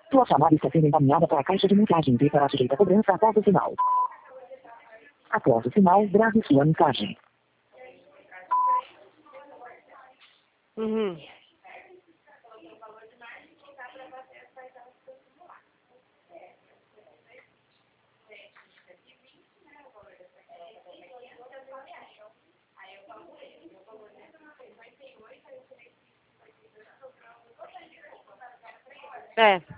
Sua chamada está sendo encaminhada para a caixa de mensagem e será sujeita a cobrança após o sinal. Após o sinal, grave sua mensagem. Uhum. É.